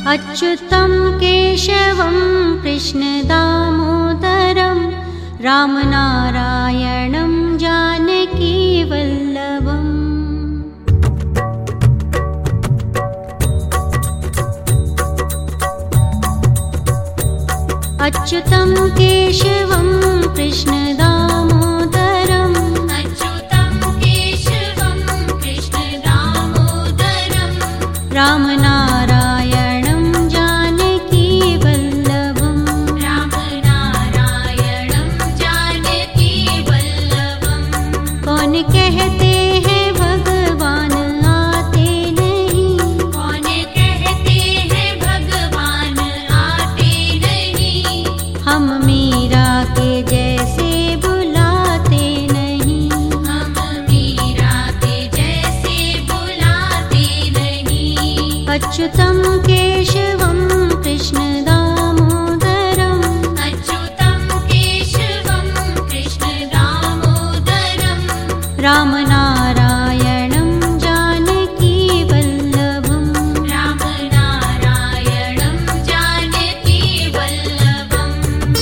अच्युतं केशवं कृष्णदामोदरं रामनारायणं जानकीवल्लभम्। अच्युतं केशवं कृष्णदामोदरम् रामनारायणं जानकीवल्लभम्। कौन कहते हैं भगवान आते नहीं, कौन कहते हैं भगवान आते नहीं, हम मीरा के जैसे बुलाते नहीं, हम मीरा के जैसे बुलाते नहीं। अच्युतं केशवं कृष्णदामोदरम् अच्युतं केशवं कृष्णदामोदरम् रामनारायणं जानकीवल्लभम्। रामनारायणं जानकीवल्लभम्।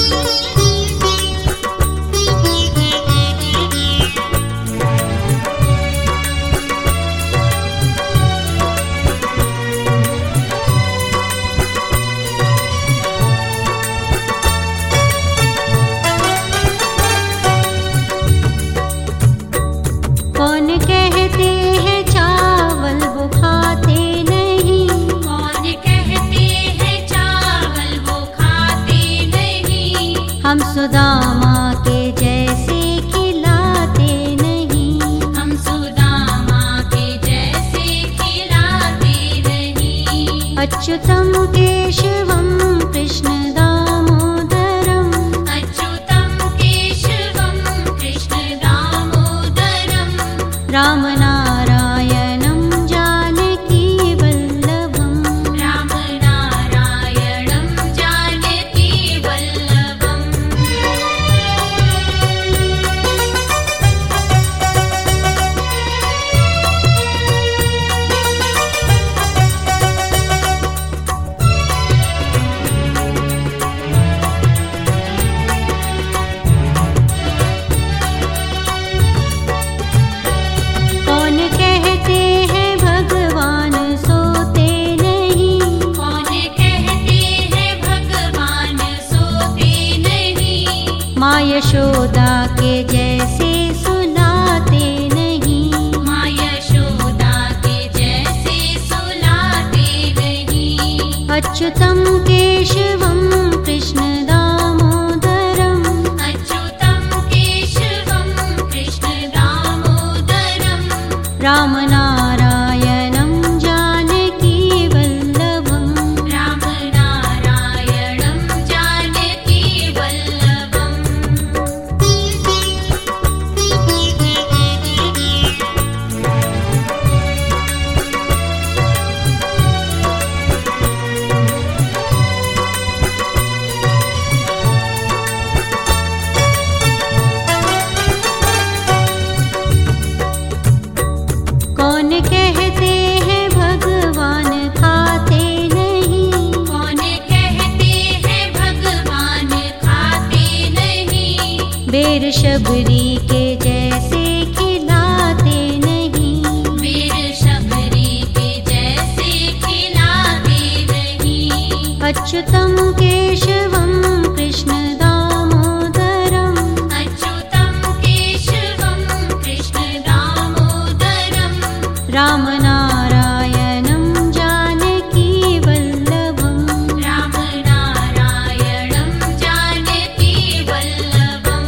कौन कहते हैं चावल वो खाते नहीं, कौन कहते हैं चावल वो खाते नहीं, हम सुदामा के जैसे खिलाते नहीं, हम सुदामा के जैसे खिलाते नहीं। अच्युतं केशवं कृष्णदामोदरम् अच्युतं केशवं कृष्णदामोदरम् रामनारायणं जानकीवल्लभम्। रामनारायणं जानकीवल्लभम्। कौन कहते हैं भगवान सोते नहीं, कौन कहते हैं भगवान सोते नहीं, माँ यशोदा के जैसे सुलाते नहीं, माँ यशोदा के जैसे सुलाते नहीं। अच्युतं केशवं कृष्णदामोदरम् अच्युतं केशवं कृष्णदामोदरम् रामनारायणं जानकीवल्लभम्। रामनारायणं जानकीवल्लभम्। कौन कहते हैं भगवान खाते नहीं, कौन कहते हैं भगवान खाते नहीं, बेर शबरी के जैसे खिलाते नहीं, वीर शबरी के जैसे खिलाते नहीं। अच्युतं केशवं कृष्णदामोदरम् अच्युतं केशवं कृष्णदामोदरम् रामनारायणं जानकीवल्लभम्। रामनारायणं जानकीवल्लभम्।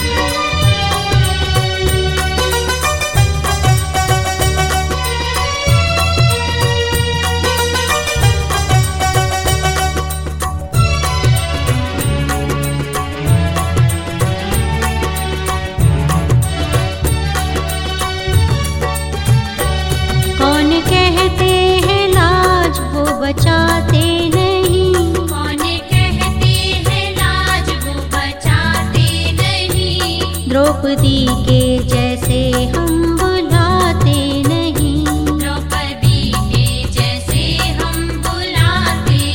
कौन कहते हैं लाज वो बचाते नहीं, कौन कहते हैं लाज वो बचाते नहीं, द्रौपदी के जैसे हम बुलाते नहीं, द्रौपदी के जैसे हम बुलाते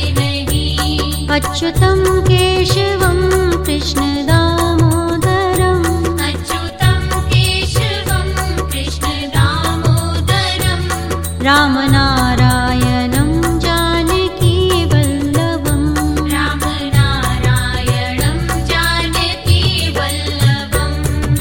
अच्युतं केशवं कृष्ण दामोदरम् अच्युतं केशवं कृष्ण दामोदरम् रामनारायणं जानकी वल्लभम् रामनारायणं जानकी वल्लभम्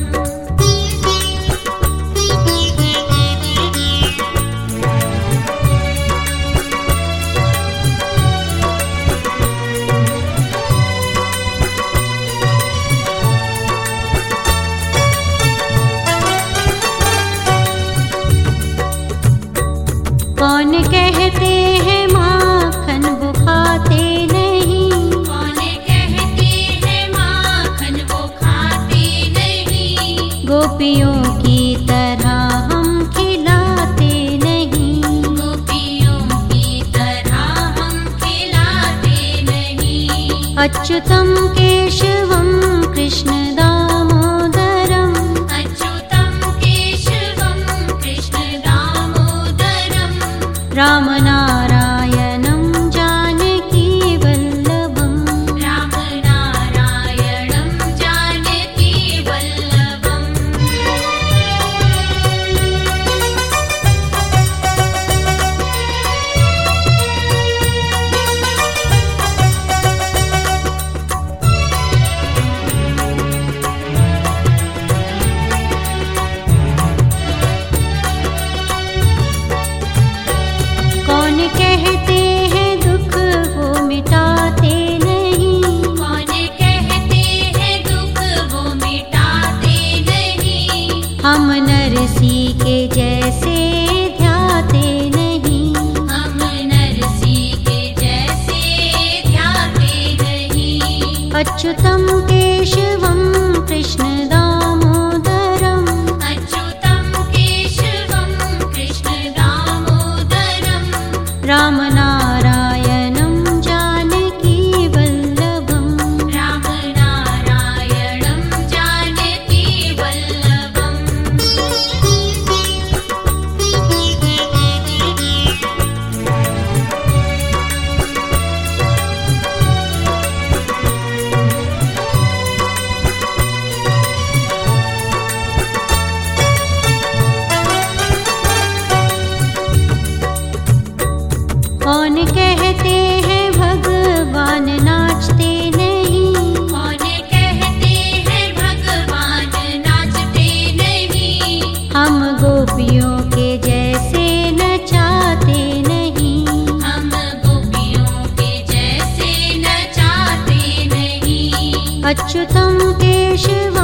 कौन कहते हैं माखन वो खाते नहीं कौन कहते हैं माखन वो खाते नहीं गोपियों की तरह हम खिलाते नहीं गोपियों की तरह हम खिलाते नहीं अच्युतं केशवं कृष्ण दामोदरम् अच्युतं केशवं कृष्ण दामोदरम् रामनारायणं जानकी वल्लभम् रामनारायणं जानकी वल्लभम् कौन कहते हैं दुख वो मिटाते नहीं कौन कहते हैं दुख वो मिटाते नहीं हम नरसी के जैसे ध्याते नहीं हम नरसी के जैसे ध्याते नहीं अच्युतं केशवं कृष्ण दामोदरम् अच्युतं केशवं कृष्ण दामोदरम् रामनारायणं जानकी वल्लभम् रामनारायणं जानकी वल्लभम् कौन कहते हैं भगवान नाचते नहीं कौन कहते हैं भगवान नाचते नहीं हम गोपियों के जैसे नचाते नहीं हम गोपियों के जैसे नचाते नहीं अच्युतं केशवं